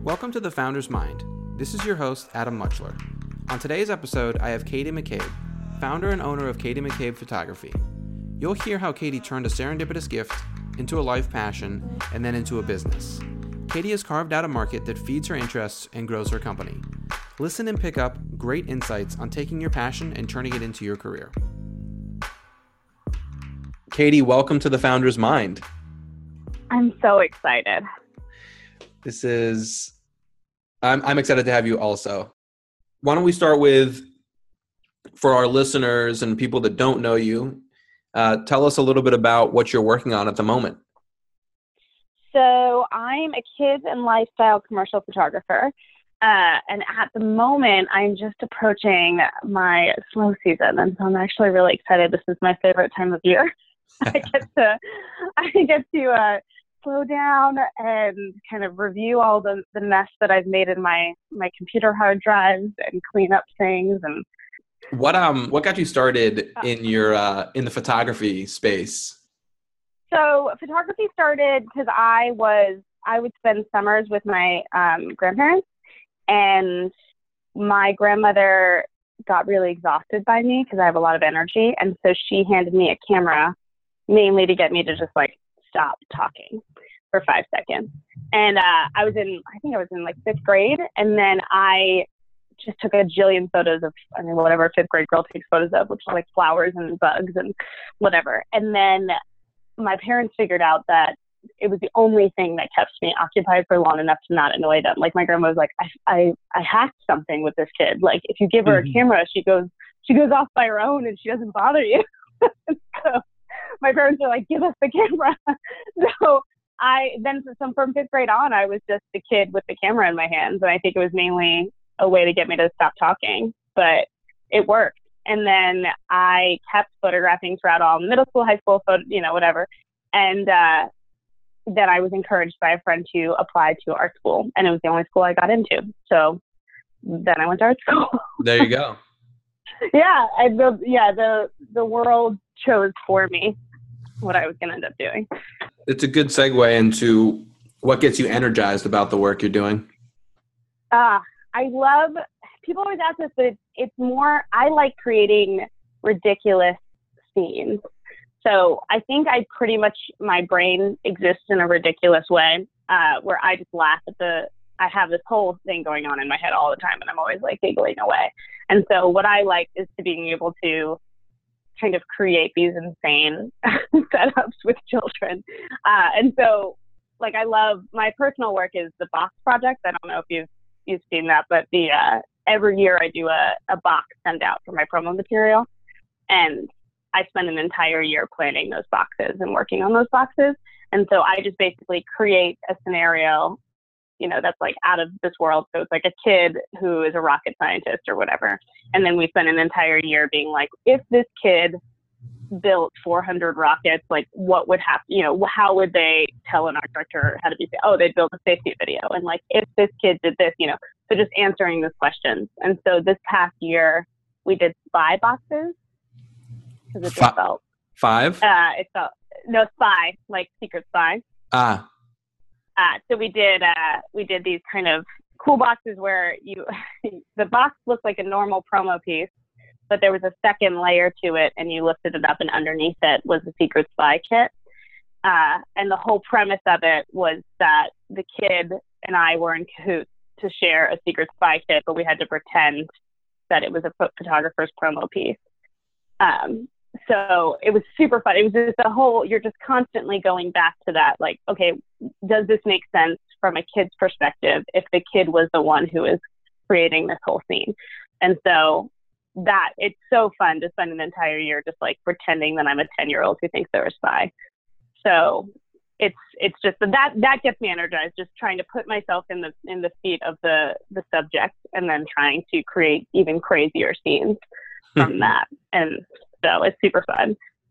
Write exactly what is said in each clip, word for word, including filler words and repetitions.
Welcome to The Founder's Mind. This is your host, Adam Muchler. On today's episode, I have Katie McCabe, founder and owner of Katie McCabe Photography. You'll hear how Katie turned a serendipitous gift into a life passion and then into a business. Katie has carved out a market that feeds her interests and grows her company. Listen and pick up great insights on taking your passion and turning it into your career. Katie, welcome to The Founder's Mind. I'm so excited. This is, I'm, I'm excited to have you also. Why don't we start with, for our listeners and people that don't know you, uh, tell us a little bit about what you're working on at the moment. So I'm a kids and lifestyle commercial photographer. Uh, and at the moment, I'm just approaching my slow season. And so I'm actually really excited. This is my favorite time of year. I get to, I get to uh, slow down and kind of review all the, the mess that I've made in my, my computer hard drives and clean up things. And what um what got you started in your uh, in the photography space? So photography started because I was I would spend summers with my um, grandparents, and my grandmother got really exhausted by me because I have a lot of energy, and so she handed me a camera mainly to get me to just like stop talking for five seconds. And uh, I was in, I think I was in like fifth grade. And then I just took a jillion photos of, I mean, whatever a fifth grade girl takes photos of, which are like flowers and bugs and whatever. And then my parents figured out that it was the only thing that kept me occupied for long enough to not annoy them. Like my grandma was like, I, I, I hacked something with this kid. Like if you give her a camera, she goes, she goes off by her own and she doesn't bother you. So my parents are like, give us the camera. So I, then from, from fifth grade on, I was just the kid with the camera in my hands. And I think it was mainly a way to get me to stop talking, but it worked. And then I kept photographing throughout all middle school, high school, photo, you know, whatever. And uh, then I was encouraged by a friend to apply to art school, and it was the only school I got into. So then I went to art school. There you go. Yeah, I, the yeah the the world chose for me what I was going to end up doing. It's a good segue into what gets you energized about the work you're doing. Ah, uh, I love. People always ask this, but it's, it's more. I like creating ridiculous scenes. So I think I pretty much my brain exists in a ridiculous way, uh, where I just laugh at the. I have this whole thing going on in my head all the time, and I'm always like giggling away. And so what I like is to being able to kind of create these insane setups with children. Uh, and so like I love my personal work is the box project. I don't know if you've you've seen that, but the uh, every year I do a, a box send out for my promo material, and I spend an entire year planning those boxes and working on those boxes. And so I just basically create a scenario, you know, that's like out of this world. So it's like a kid who is a rocket scientist or whatever. And then we spend an entire year being like, if this kid built four hundred rockets, like what would happen, you know, how would they tell an art director how to be, oh, they'd build a safety video. And like, if this kid did this, you know, so just answering those questions. And so this past year we did spy boxes because it just felt. Five? Uh, it felt, no, spy, like secret spy. Ah. Uh, so we did uh, we did these kind of cool boxes where you the box looked like a normal promo piece, but there was a second layer to it, and you lifted it up, and underneath it was a secret spy kit. Uh, and the whole premise of it was that the kid and I were in cahoots to share a secret spy kit, but we had to pretend that it was a photographer's promo piece. Um, So it was super fun. It was just a whole, you're just constantly going back to that. Like, okay, does this make sense from a kid's perspective if the kid was the one who is creating this whole scene? And so that, it's so fun to spend an entire year just like pretending that I'm a ten year old who thinks they're a spy. So it's, it's just that, that gets me energized, just trying to put myself in the, in the feet of the, the subject, and then trying to create even crazier scenes from that. And so it's super fun.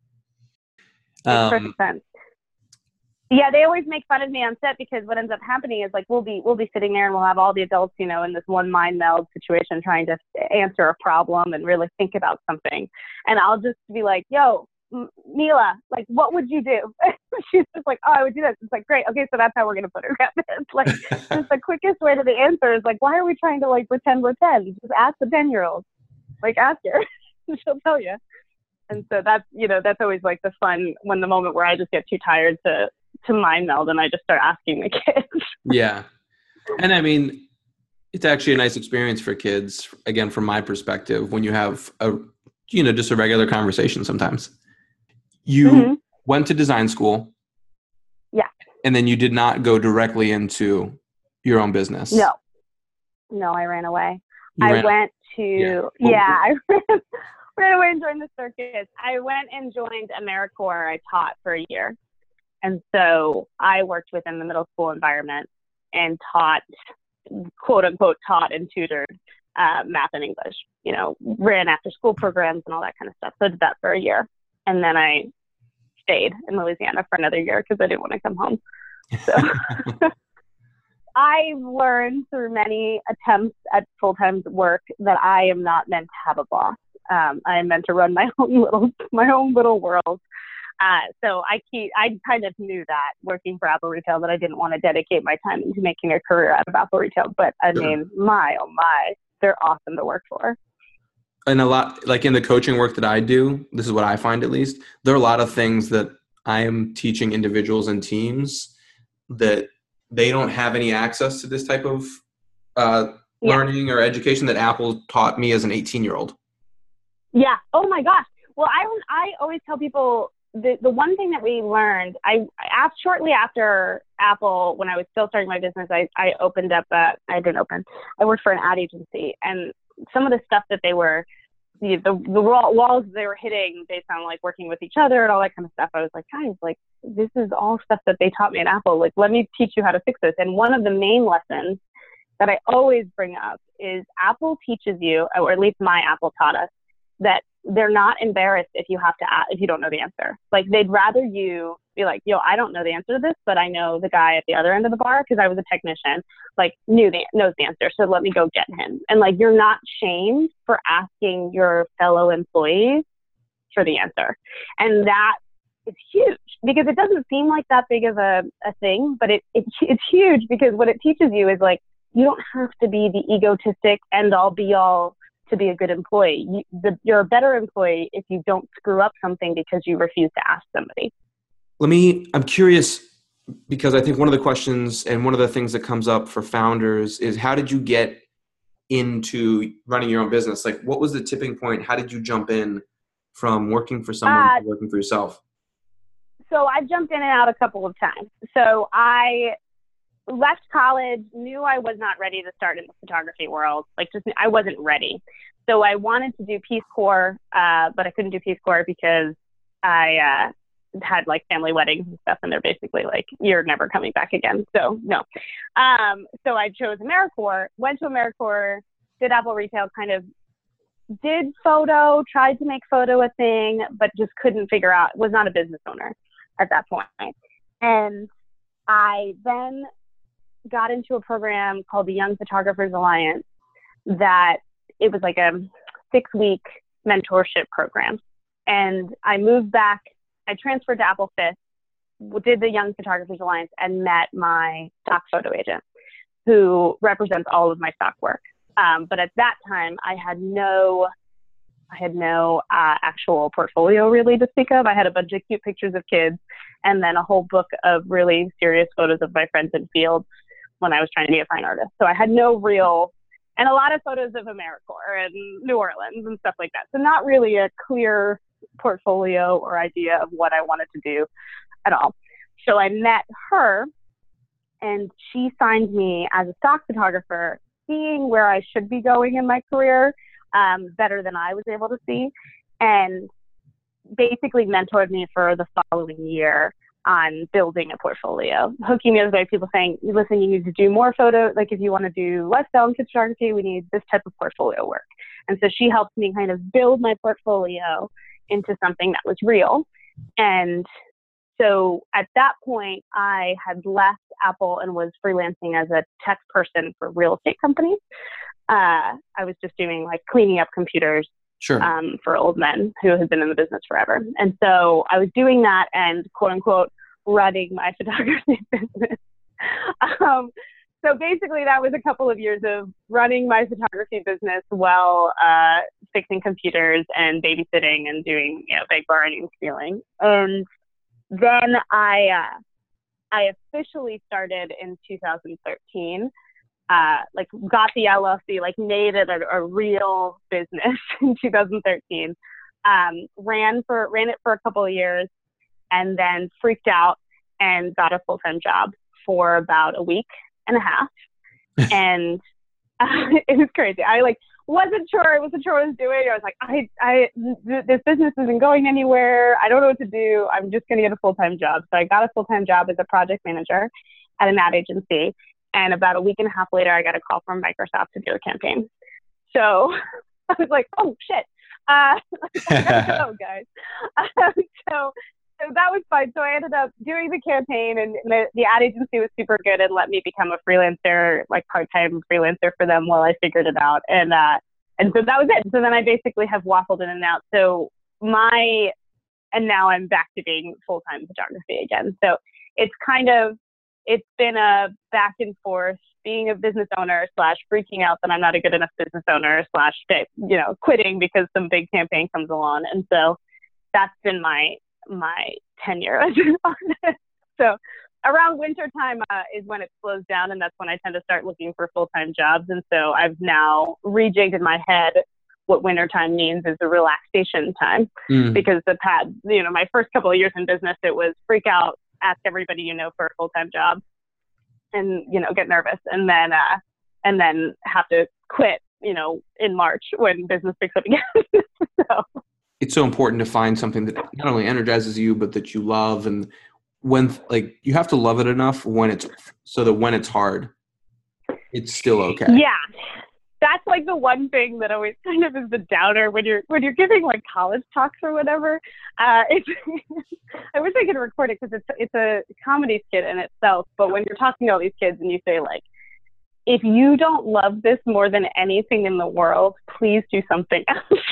It's um, perfect sense. Yeah, they always make fun of me on set because what ends up happening is like we'll be we'll be sitting there and we'll have all the adults, you know, in this one mind meld situation trying to answer a problem and really think about something. And I'll just be like, yo, "M- Mila, like, what would you do?" She's just like, "Oh, I would do this." It's like, great. Okay, so that's how we're going to put her together. It's like, just the quickest way to the answer is like, why are we trying to like pretend we're ten? Just ask the ten year old. Like, ask her. She'll tell you. And so that's, you know, that's always like the fun when the moment where I just get too tired to, to mind meld and I just start asking the kids. Yeah. And I mean, it's actually a nice experience for kids, again, from my perspective, when you have a, you know, just a regular conversation sometimes. You mm-hmm. went to design school. Yeah. And then you did not go directly into your own business. No. No, I ran away. You I ran went to, yeah, yeah I ran, ran away and joined the circus. I went and joined AmeriCorps. I taught for a year. And so I worked within the middle school environment and taught, quote unquote, taught and tutored uh, math and English, you know, ran after school programs and all that kind of stuff. So I did that for a year. And then I stayed in Louisiana for another year because I didn't want to come home. So I learned through many attempts at full-time work that I am not meant to have a boss. Um, I am meant to run my own little, my own little world. Uh, so I keep, I kind of knew that working for Apple Retail that I didn't want to dedicate my time into making a career out of Apple Retail. But I mean, my, oh my, they're awesome to work for. And a lot, like in the coaching work that I do, this is what I find at least, there are a lot of things that I am teaching individuals and teams that they don't have any access to this type of uh, yeah. learning or education that Apple taught me as an eighteen year old. Yeah. Oh my gosh. Well, I, I always tell people, The the one thing that we learned, I, I asked shortly after Apple, when I was still starting my business, I, I opened up, a, I didn't open, I worked for an ad agency, and some of the stuff that they were, the, the, the walls they were hitting based on like working with each other and all that kind of stuff, I was like, guys, like, this is all stuff that they taught me at Apple. Like, let me teach you how to fix this. And one of the main lessons that I always bring up is Apple teaches you, or at least my Apple taught us, that they're not embarrassed if you have to ask, if you don't know the answer. Like, they'd rather you be like, yo, I don't know the answer to this, but I know the guy at the other end of the bar, because I was a technician, like knew the knows the answer. So let me go get him. And like, you're not shamed for asking your fellow employees for the answer. And that is huge, because it doesn't seem like that big of a, a thing, but it, it it's huge, because what it teaches you is like, you don't have to be the egotistic end all be all to be a good employee. You, the, you're a better employee if you don't screw up something because you refuse to ask somebody. Let me, I'm curious, because I think one of the questions and one of the things that comes up for founders is, how did you get into running your own business? Like, what was the tipping point? How did you jump in from working for someone uh, to working for yourself? So I jumped in and out a couple of times. So I left college, knew I was not ready to start in the photography world. Like, just, I wasn't ready. So I wanted to do Peace Corps, uh, but I couldn't do Peace Corps because I uh, had like family weddings and stuff, and they're basically like, you're never coming back again. So no. Um, so I chose AmeriCorps, went to AmeriCorps, did Apple Retail, kind of did photo, tried to make photo a thing, but just couldn't figure out, was not a business owner at that point. And I then got into a program called the Young Photographers Alliance, that it was like a six week mentorship program. And I moved back, I transferred to Apple Fifth, did the Young Photographers Alliance, and met my stock photo agent, who represents all of my stock work. Um, but at that time I had no, I had no uh, actual portfolio really to speak of. I had a bunch of cute pictures of kids, and then a whole book of really serious photos of my friends in field when I was trying to be a fine artist. So I had no real, and a lot of photos of AmeriCorps and New Orleans and stuff like that. So not really a clear portfolio or idea of what I wanted to do at all. So I met her, and she signed me as a stock photographer, seeing where I should be going in my career um, better than I was able to see, and basically mentored me for the following year on building a portfolio, hooking me up with people saying, listen, you need to do more photo. Like, if you want to do lifestyle and photography, we need this type of portfolio work. And so she helped me kind of build my portfolio into something that was real. And so at that point, I had left Apple and was freelancing as a tech person for real estate companies. Uh, I was just doing like cleaning up computers Sure. um, for old men who had been in the business forever. And so I was doing that and quote unquote running my photography business. um, so basically that was a couple of years of running my photography business while uh, fixing computers and babysitting and doing, you know, big barring and stealing. And then I, uh, I officially started in two thousand thirteen, uh, like got the L L C, like made it a, a real business in two thousand thirteen, um, ran for, ran it for a couple of years and then freaked out and got a full-time job for about a week and a half. And uh, it was crazy. I like wasn't sure, I wasn't sure what I was doing. I was like, I, I, th- this business isn't going anywhere. I don't know what to do. I'm just going to get a full-time job. So I got a full-time job as a project manager at an ad agency. And about a week and a half later, I got a call from Microsoft to do a campaign. So I was like, oh shit. Uh, I gotta go, guys. Um, so, so that was fine. So I ended up doing the campaign, and the, the ad agency was super good and let me become a freelancer, like part-time freelancer for them while I figured it out. And, uh, and so that was it. So then I basically have waffled in and out. So my, and now I'm back to being full-time photography again. So it's kind of, it's been a back and forth being a business owner slash freaking out that I'm not a good enough business owner slash, you know, quitting because some big campaign comes along. And so that's been my, my tenure as an artist. So around winter time uh, is when it slows down, and that's when I tend to start looking for full-time jobs. And so I've now rejigged in my head what winter time means is a relaxation time, mm. because the past, you know, my first couple of years in business, it was freak out, ask everybody you know for a full-time job, and you know get nervous, and then uh, and then have to quit, you know, in March when business picks up again. So. It's so important to find something that not only energizes you, but that you love. And when, like, you have to love it enough when it's, so that when it's hard, it's still okay. Yeah. That's like the one thing that always kind of is the downer when you're, when you're giving like college talks or whatever. Uh, it's, I wish I could record it because it's, it's a comedy skit in itself. But when you're talking to all these kids and you say like, if you don't love this more than anything in the world, please do something else.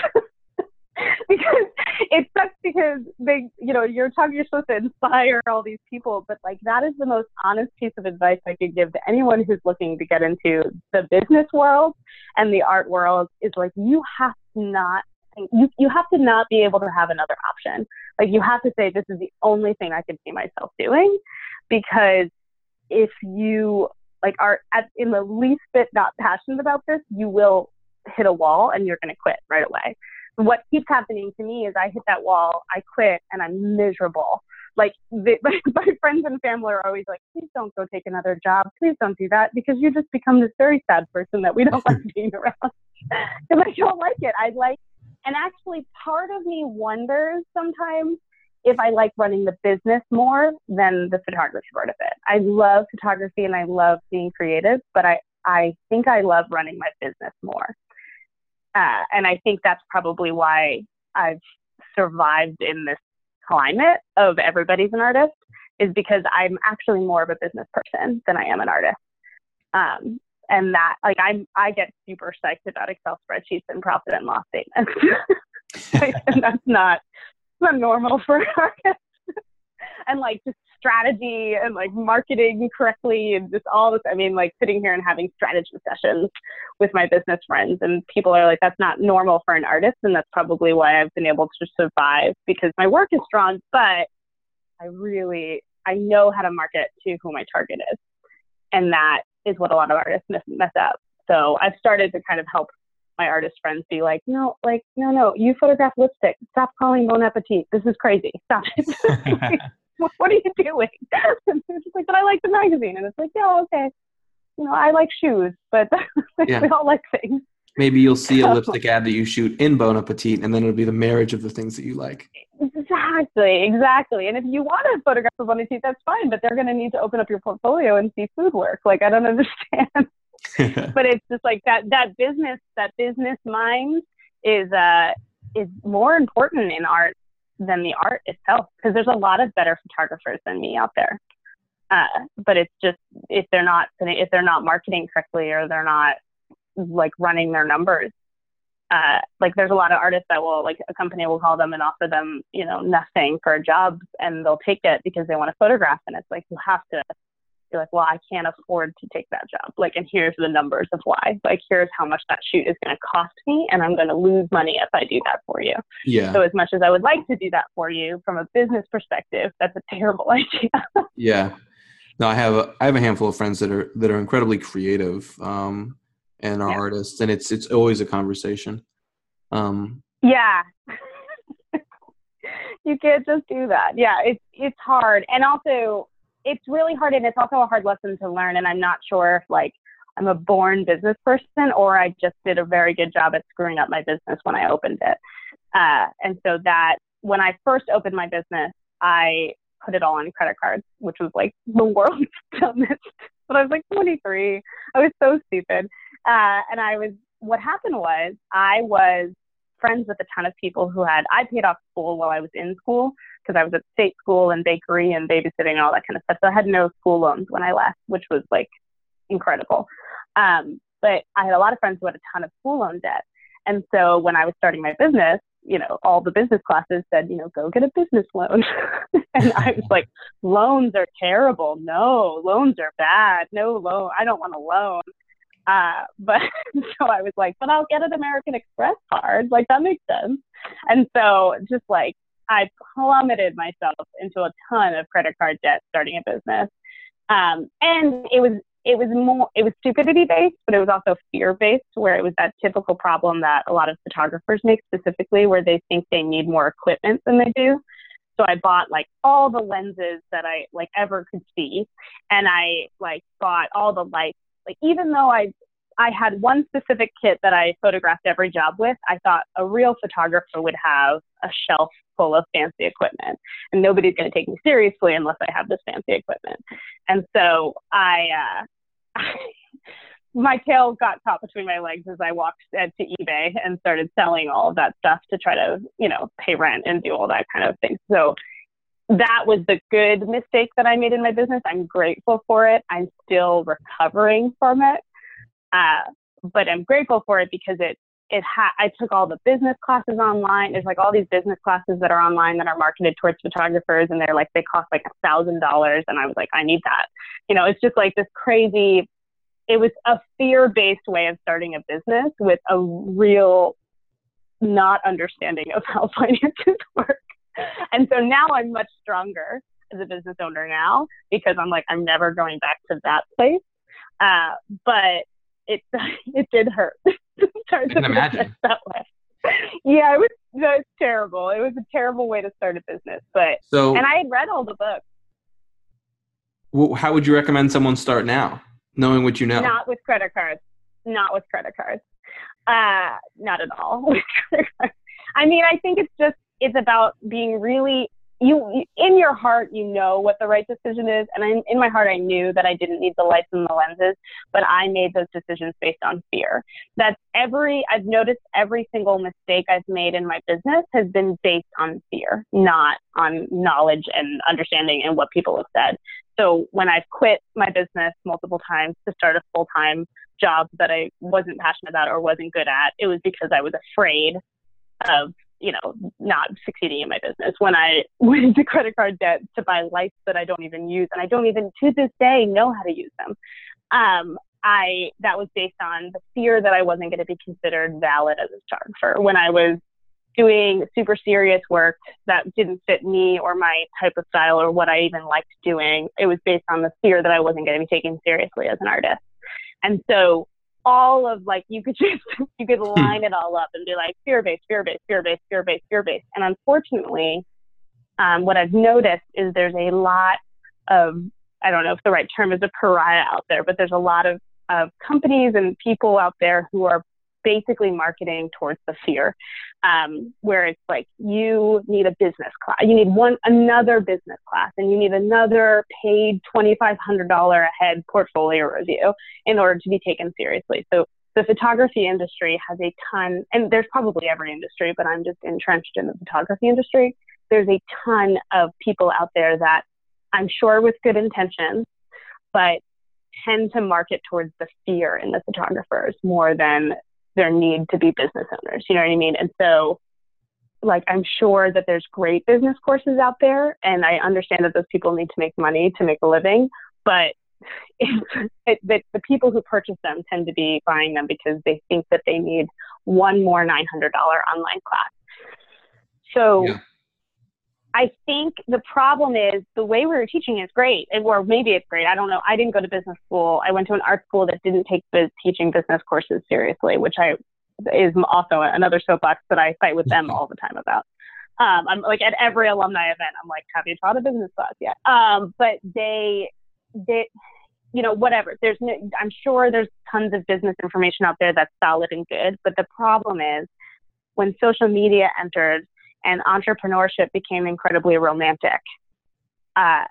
Because it sucks because they, you know, you're talking, you're supposed to inspire all these people, but like that is the most honest piece of advice I could give to anyone who's looking to get into the business world and the art world is like, you have to not, you, you have to not be able to have another option. Like you have to say, this is the only thing I can see myself doing, because if you like are at, in the least bit not passionate about this, you will hit a wall and you're going to quit right away. What keeps happening to me is I hit that wall, I quit, and I'm miserable. Like the, my, my friends and family are always like, please don't go take another job. Please don't do that, because you just become this very sad person that we don't like being around. Because I don't like it. I like, and actually part of me wonders sometimes if I like running the business more than the photography part of it. I love photography and I love being creative, but I, I think I love running my business more. Uh, and I think that's probably why I've survived in this climate of everybody's an artist, is because I'm actually more of a business person than I am an artist. Um, and that, like, I'm, I get super psyched about Excel spreadsheets and profit and loss statements. Like, and that's not, not normal for artists. And like just strategy and like marketing correctly and just all this. I mean, like sitting here and having strategy sessions with my business friends, and people are like, that's not normal for an artist. And that's probably why I've been able to survive, because my work is strong, but I really, I know how to market to who my target is. And that is what a lot of artists mess, mess up. So I've started to kind of help my artist friends be like, no, like, no, no, you photograph lipstick. Stop calling Bon Appetit. This is crazy. Stop it. What are you doing? And they're just like, but I like the magazine. And it's like, yeah, okay. You know, I like shoes, but yeah. We all like things. Maybe you'll see a lipstick ad that you shoot in Bon Appetit, and then it'll be the marriage of the things that you like. Exactly, exactly. And if you want to photograph a Bon Appetit, that's fine, but they're going to need to open up your portfolio and see food work. Like, I don't understand. But it's just like that, that business, that business mind is, uh, is more important in art than the art itself, because there's a lot of better photographers than me out there. Uh, but it's just, if they're not, if they're not marketing correctly, or they're not like running their numbers uh, like there's a lot of artists that will, like a company will call them and offer them, you know, nothing for a job, and they'll take it because they want to photograph. And it's like, you have to, you're like, well, I can't afford to take that job. Like, and here's the numbers of why. Like, here's how much that shoot is going to cost me, and I'm going to lose money if I do that for you. Yeah. So as much as I would like to do that for you, from a business perspective, that's a terrible idea. Yeah. No, I have a, I have a handful of friends that are that are incredibly creative um, and are Yeah. artists, and it's it's always a conversation. Um, Yeah. You can't just do that. Yeah, it's it's hard. And also, it's really hard, and it's also a hard lesson to learn. And I'm not sure if, like, I'm a born business person or I just did a very good job at screwing up my business when I opened it. Uh, and so that when I first opened my business, I put it all on credit cards, which was like the world's dumbest. But I was like twenty-three. I was so stupid. Uh, and I was, what happened was I was friends with a ton of people who had, I paid off school while I was in school because I was at state school and bakery and babysitting and all that kind of stuff. So I had no school loans when I left, which was like incredible. Um, but I had a lot of friends who had a ton of school loan debt. And so when I was starting my business, you know, all the business classes said, you know, go get a business loan. And I was like, loans are terrible. No, loans are bad. No loan. I don't want a loan. Uh, but so I was like, but I'll get an American Express card. Like, that makes sense. And so just like, I plummeted myself into a ton of credit card debt starting a business. Um, and it was, it was more, it was stupidity based, but it was also fear based, where it was that typical problem that a lot of photographers make specifically, where they think they need more equipment than they do. So I bought like all the lenses that I like ever could see. And I like bought all the lights. Like, even though I, I had one specific kit that I photographed every job with, I thought a real photographer would have a shelf full of fancy equipment, and nobody's going to take me seriously unless I have this fancy equipment. And so I, uh, my tail got caught between my legs as I walked uh, to eBay and started selling all of that stuff to try to, you know, pay rent and do all that kind of thing. So that was the good mistake that I made in my business. I'm grateful for it. I'm still recovering from it. Uh, but I'm grateful for it because it, it ha- I took all the business classes online. There's like all these business classes that are online that are marketed towards photographers, and they're like, they cost like a thousand dollars. And I was like, I need that. You know, it's just like this crazy, it was a fear-based way of starting a business with a real not understanding of how finances work. And so now I'm much stronger as a business owner now, because I'm like, I'm never going back to that place. Uh, but it, it did hurt. I can imagine. That way. Yeah, it was, it was terrible. It was a terrible way to start a business. But so, and I had read all the books. Well, how would you recommend someone start now, knowing what you know? Not with credit cards. Not with credit cards. Uh, not at all. I mean, I think it's just, it's about being really, you, in your heart, you know what the right decision is. And I, in my heart, I knew that I didn't need the lights and the lenses, but I made those decisions based on fear. That's every, I've noticed every single mistake I've made in my business has been based on fear, not on knowledge and understanding and what people have said. So when I've quit my business multiple times to start a full-time job that I wasn't passionate about or wasn't good at, it was because I was afraid of, you know, not succeeding in my business. When I went into credit card debt to buy lights that I don't even use, and I don't even to this day know how to use them, um, I that was based on the fear that I wasn't going to be considered valid as a photographer. When I was doing super serious work that didn't fit me or my type of style or what I even liked doing, it was based on the fear that I wasn't going to be taken seriously as an artist. And so all of like, you could just, you could line it all up and be like fear-based, fear-based, fear-based, fear-based, fear-based. And unfortunately, um, what I've noticed is there's a lot of, I don't know if the right term is a pariah out there, but there's a lot of, of companies and people out there who are basically marketing towards the fear, um, where it's like, you need a business class, you need one, another business class, and you need another paid twenty-five hundred dollars a head portfolio review in order to be taken seriously. So the photography industry has a ton, and there's probably every industry, but I'm just entrenched in the photography industry. There's a ton of people out there that I'm sure with good intentions, but tend to market towards the fear in the photographers more than their need to be business owners. You know what I mean? And so, like, I'm sure that there's great business courses out there, and I understand that those people need to make money to make a living, but it, it, the, the people who purchase them tend to be buying them because they think that they need one more nine hundred dollars online class. So yeah. I think the problem is the way we were teaching is great, or maybe it's great. I don't know. I didn't go to business school. I went to an art school that didn't take biz, teaching business courses seriously, which I is also another soapbox that I fight with them all the time about. Um, I'm like at every alumni event, I'm like, have you taught a business class yet? Um, but they, they, you know, whatever. There's, no, I'm sure there's tons of business information out there that's solid and good. But the problem is when social media entered and entrepreneurship became incredibly romantic, uh,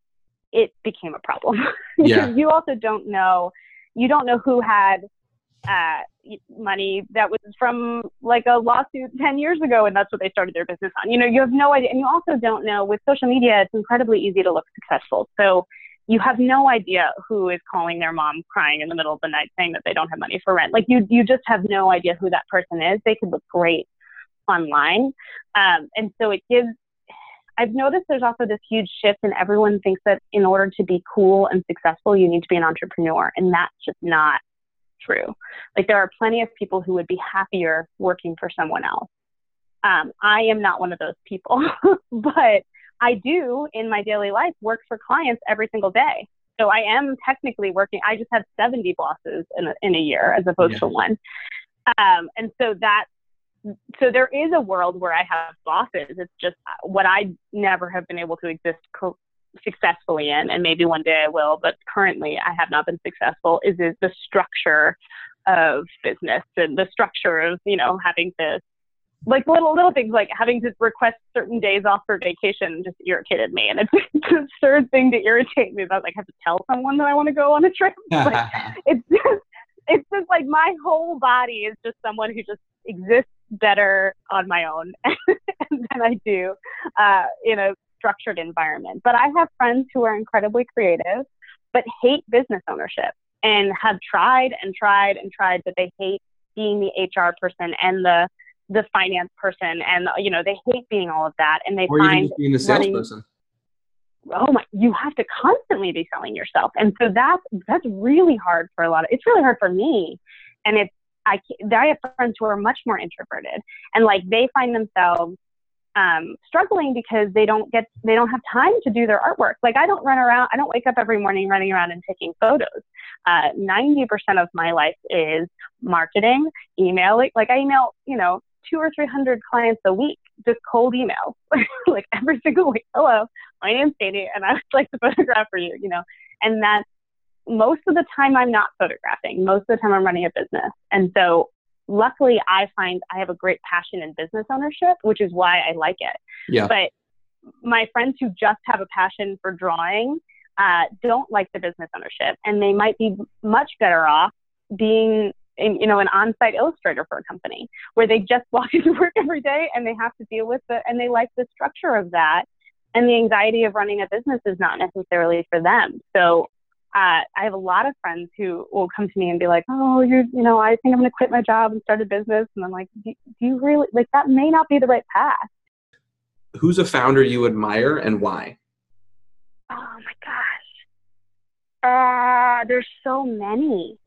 it became a problem. Yeah. You also don't know, you don't know who had uh, money that was from like a lawsuit ten years ago, and that's what they started their business on. You know, you have no idea. And you also don't know, with social media, it's incredibly easy to look successful. So you have no idea who is calling their mom crying in the middle of the night saying that they don't have money for rent. Like you, you just have no idea who that person is. They could look great online. Um, and so it gives, I've noticed there's also this huge shift, and everyone thinks that in order to be cool and successful, you need to be an entrepreneur. And that's just not true. Like there are plenty of people who would be happier working for someone else. Um, I am not one of those people, but I do in my daily life work for clients every single day. So I am technically working. I just have seventy bosses in a, in a year as opposed yeah. to one. Um, and so that, so there is a world where I have bosses. It's just what I never have been able to exist co- successfully in, and maybe one day I will, but currently I have not been successful, is, is the structure of business and the structure of, you know, having to, like little, little things like having to request certain days off for vacation just irritated me. And it's, it's an absurd thing to irritate me about, like, have to tell someone that I want to go on a trip. Like, it's just, it's just like my whole body is just someone who just exists better on my own than I do uh, in a structured environment. But I have friends who are incredibly creative, but hate business ownership and have tried and tried and tried, but they hate being the H R person and the the finance person, and you know, they hate being all of that, and they or find even just being the salesperson. Oh my, you have to constantly be selling yourself. And so that's, that's really hard for a lot of, it's really hard for me. And it's, I, I have friends who are much more introverted, and like they find themselves um, struggling because they don't get, they don't have time to do their artwork. Like I don't run around, I don't wake up every morning running around and taking photos. Uh, ninety percent of my life is marketing, emailing. Like I email, you know, two or three hundred clients a week, just cold emails, like every single week. Hello, my name's Katie, and I would like to photograph for you, you know, and that's most of the time I'm not photographing. Most of the time I'm running a business. And so luckily I find I have a great passion in business ownership, which is why I like it. Yeah. But my friends who just have a passion for drawing uh, don't like the business ownership, and they might be much better off being In, you know, an on-site illustrator for a company where they just walk into work every day and they have to deal with it, and they like the structure of that, and the anxiety of running a business is not necessarily for them. So uh, I have a lot of friends who will come to me and be like, oh, you're, you know, I think I'm going to quit my job and start a business. And I'm like, do, do you really, like, that may not be the right path. Who's a founder you admire and why? Oh my gosh. Uh, there's so many.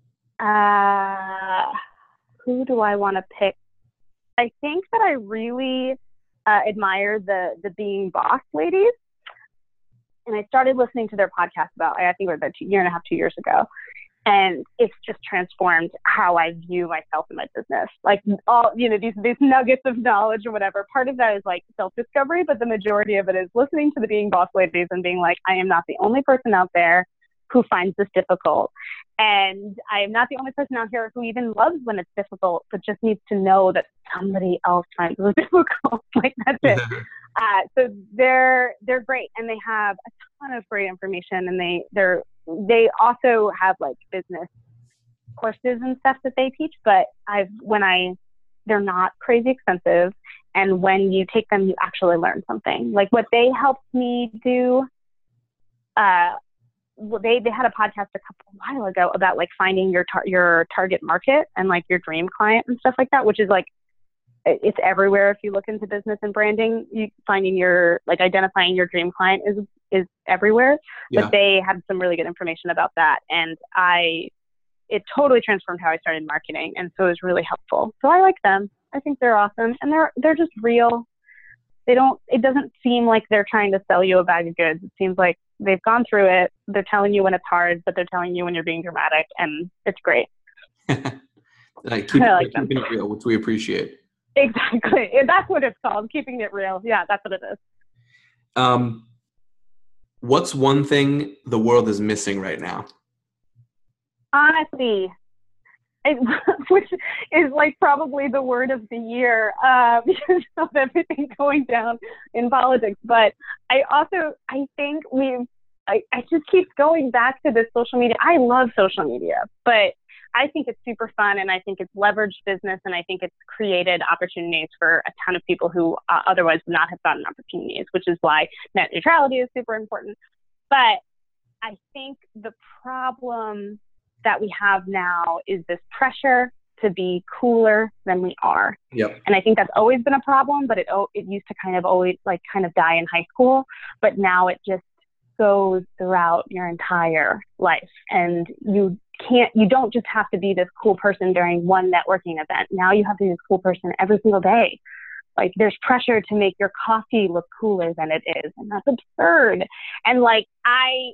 Uh, who do I want to pick? I think that I really uh, admire the the Being Boss ladies, and I started listening to their podcast about, I think it was about a year and a half, two years ago, and it's just transformed how I view myself in my business. Like all, you know, these these nuggets of knowledge or whatever. Part of that is like self-discovery, but the majority of it is listening to the Being Boss ladies and being like, I am not the only person out there who finds this difficult. And I am not the only person out here who even loves when it's difficult, but just needs to know that somebody else finds it difficult. Like that's it. uh, so they're, they're great. And they have a ton of great information, and they, they're, they also have like business courses and stuff that they teach, but I've, when I, they're not crazy expensive. And when you take them, you actually learn something. Like what they helped me do, uh, well, they they had a podcast a couple a while ago about like finding your tar- your target market and like your dream client and stuff like that, which is like it's everywhere. If you look into business and branding, you finding your like identifying your dream client is is everywhere. Yeah. But they had some really good information about that, and I it totally transformed how I started marketing, and so it was really helpful. So I like them. I think they're awesome, and they're they're just real. They don't. It doesn't seem like they're trying to sell you a bag of goods. It seems like they've gone through it. They're telling you when it's hard, but they're telling you when you're being dramatic, and it's great. Like keep, I like them. keeping it real, which we appreciate. Exactly. That's what it's called. Keeping it real. Yeah, that's what it is. Um, what's one thing the world is missing right now? Honestly, it, which is like probably the word of the year uh, because of everything going down in politics. But I also, I think we've, I, I just keep going back to this social media. I love social media, but I think it's super fun, and I think it's leveraged business, and I think it's created opportunities for a ton of people who uh, otherwise would not have gotten opportunities, which is why net neutrality is super important. But I think the problem that we have now is this pressure to be cooler than we are. Yep. And I think that's always been a problem, but it it used to kind of always like kind of die in high school, but now it just goes throughout your entire life. And you can't, you don't just have to be this cool person during one networking event. Now you have to be this cool person every single day. Like there's pressure to make your coffee look cooler than it is. And that's absurd. And like, I,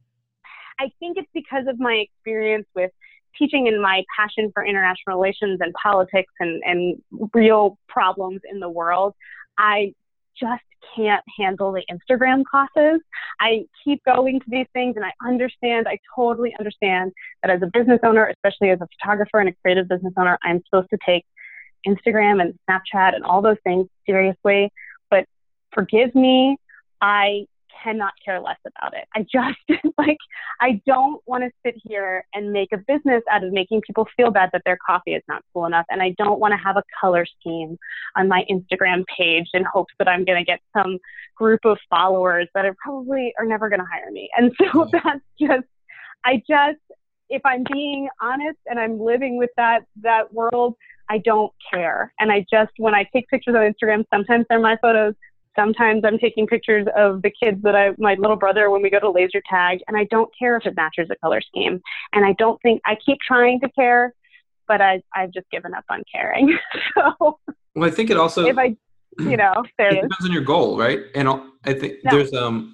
I think it's because of my experience with teaching and my passion for international relations and politics and, and real problems in the world. I just can't handle the Instagram classes. I keep going to these things, and I understand, I totally understand that as a business owner, especially as a photographer and a creative business owner, I'm supposed to take Instagram and Snapchat and all those things seriously. But forgive me, I cannot care less about it. I just like, I don't want to sit here and make a business out of making people feel bad that their coffee is not cool enough. And I don't want to have a color scheme on my Instagram page in hopes that I'm going to get some group of followers that are probably are never going to hire me. And so that's just, I just, if I'm being honest and I'm living with that, that world, I don't care. And I just, when I take pictures on Instagram, sometimes they're my photos. Sometimes I'm taking pictures of the kids that I, my little brother, when we go to laser tag, and I don't care if it matches a color scheme. And I don't think, I keep trying to care, but I, I've just given up on caring. So, well, I think it also, if I, you know, there it it is. depends on your goal, right? And I think No. there's, um,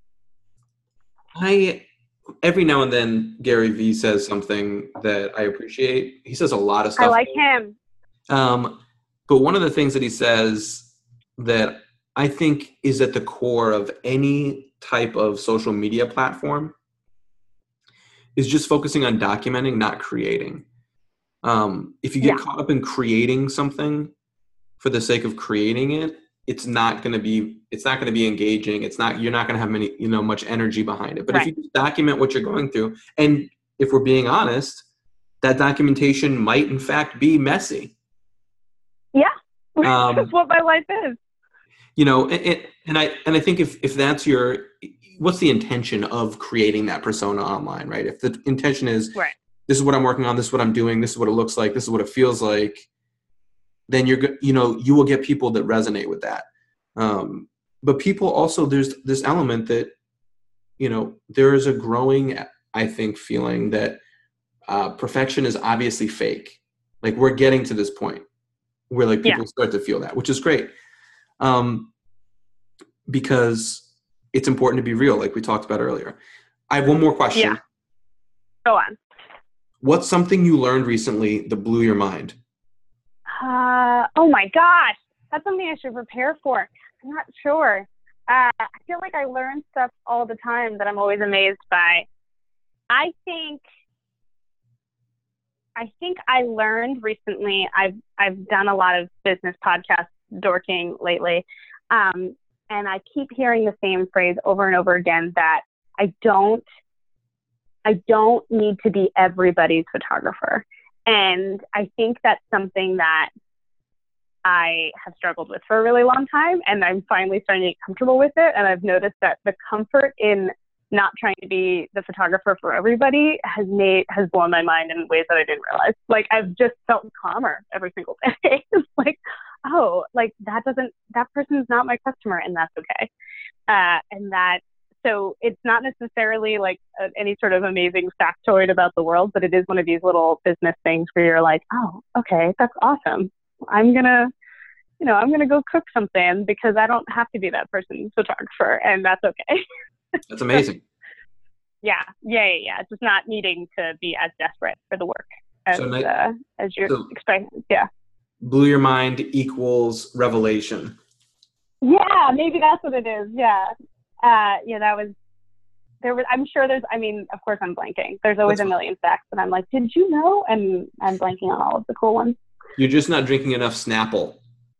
I, every now and then Gary Vee says something that I appreciate. He says a lot of stuff. I like him. Um, but one of the things that he says that I think is at the core of any type of social media platform is just focusing on documenting, not creating. Um, if you get Yeah. caught up in creating something for the sake of creating it, it's not going to be, it's not going to be engaging. It's not, you're not going to have many, you know, much energy behind it. But Right. if you just document what you're going through, and if we're being honest, that documentation might in fact be messy. Yeah. Um, That's what my life is. You know, and, and I and I think if, if that's your, what's the intention of creating that persona online, right? If the intention is, right. This is what I'm working on, this is what I'm doing, this is what it looks like, this is what it feels like, then you're, you know, you will get people that resonate with that. Um, but people also, there's this element that, you know, there is a growing, I think, feeling that uh, perfection is obviously fake. Like we're getting to this point where like people Yeah. start to feel that, which is great. Um, because it's important to be real, like we talked about earlier. I have one more question. Yeah. Go on. What's something you learned recently that blew your mind? Uh, oh my gosh. That's something I should prepare for. I'm not sure. Uh, I feel like I learn stuff all the time that I'm always amazed by. I think, I think I learned recently, I've, I've done a lot of business podcast dorking lately. Um, and I keep hearing the same phrase over and over again that I don't, I don't need to be everybody's photographer. And I think that's something that I have struggled with for a really long time. And I'm finally starting to get comfortable with it. And I've noticed that the comfort in not trying to be the photographer for everybody has made, has blown my mind in ways that I didn't realize. Like, I've just felt calmer every single day. It's like, oh, like that doesn't, that person's not my customer, and that's okay. Uh, and that, so it's not necessarily like a, any sort of amazing factoid about the world, but it is one of these little business things where you're like, oh, okay, that's awesome. I'm going to, you know, I'm going to go cook something because I don't have to be that person's photographer, and that's okay. That's amazing. yeah, yeah, yeah, yeah. Just not needing to be as desperate for the work as so, uh, as you're so expecting. Yeah. Blew your mind equals revelation. Yeah, maybe that's what it is. Yeah. Uh, yeah, that was, there was, I'm sure there's, I mean, of course I'm blanking. There's always that's a million facts, and I'm like, did you know? And I'm blanking on all of the cool ones. You're just not drinking enough Snapple.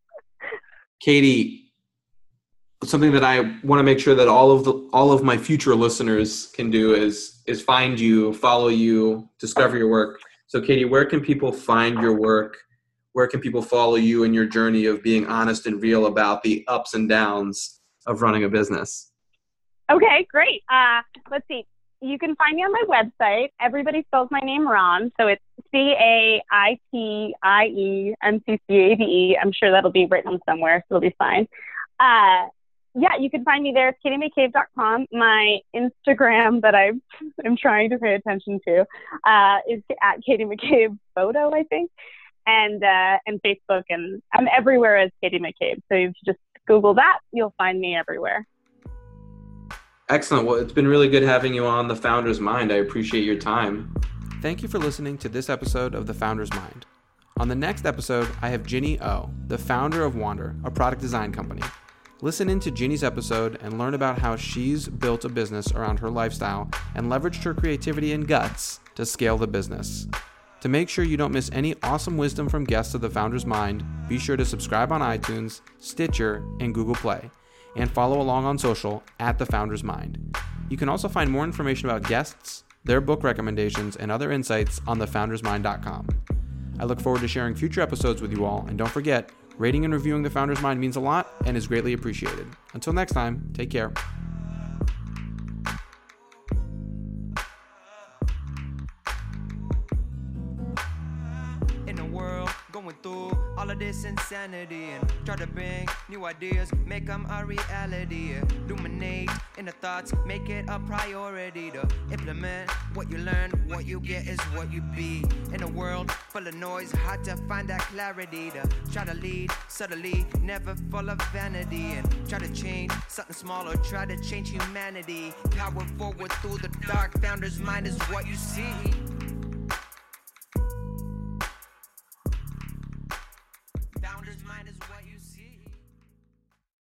Katie, something that I want to make sure that all of the, all of my future listeners can do is, is find you, follow you, discover your work. So Katie, where can people find your work? Where can people follow you in your journey of being honest and real about the ups and downs of running a business? Okay, great. Uh, let's see. You can find me on my website. Everybody spells my name wrong. So it's C A I T I E M C C A D E. I'm sure that'll be written somewhere, so it'll be fine. Uh, yeah, you can find me there. It's katie mccabe dot com. My Instagram that I am trying to pay attention to uh, is at Katie McCabe Photo, I think. And uh, and Facebook. And I'm everywhere as Katie McCabe. So if you just Google that, you'll find me everywhere. Excellent. Well, it's been really good having you on The Founder's Mind. I appreciate your time. Thank you for listening to this episode of The Founder's Mind. On the next episode, I have Ginny O, the founder of Wander, a product design company. Listen in to Ginny's episode and learn about how she's built a business around her lifestyle and leveraged her creativity and guts to scale the business. To make sure you don't miss any awesome wisdom from guests of The Founder's Mind, be sure to subscribe on iTunes, Stitcher, and Google Play, and follow along on social at The Founder's Mind. You can also find more information about guests, their book recommendations, and other insights on the founders mind dot com. I look forward to sharing future episodes with you all, and don't forget, rating and reviewing The Founder's Mind means a lot and is greatly appreciated. Until next time, take care. Going through all of this insanity and try to bring new ideas, make them a reality. Illuminate in the thoughts, make it a priority to implement what you learn. What you get is what you be. In a world full of noise, hard to find that clarity to try to lead subtly, never full of vanity, and try to change something small or try to change humanity. Power forward through the dark, founder's mind is what you see.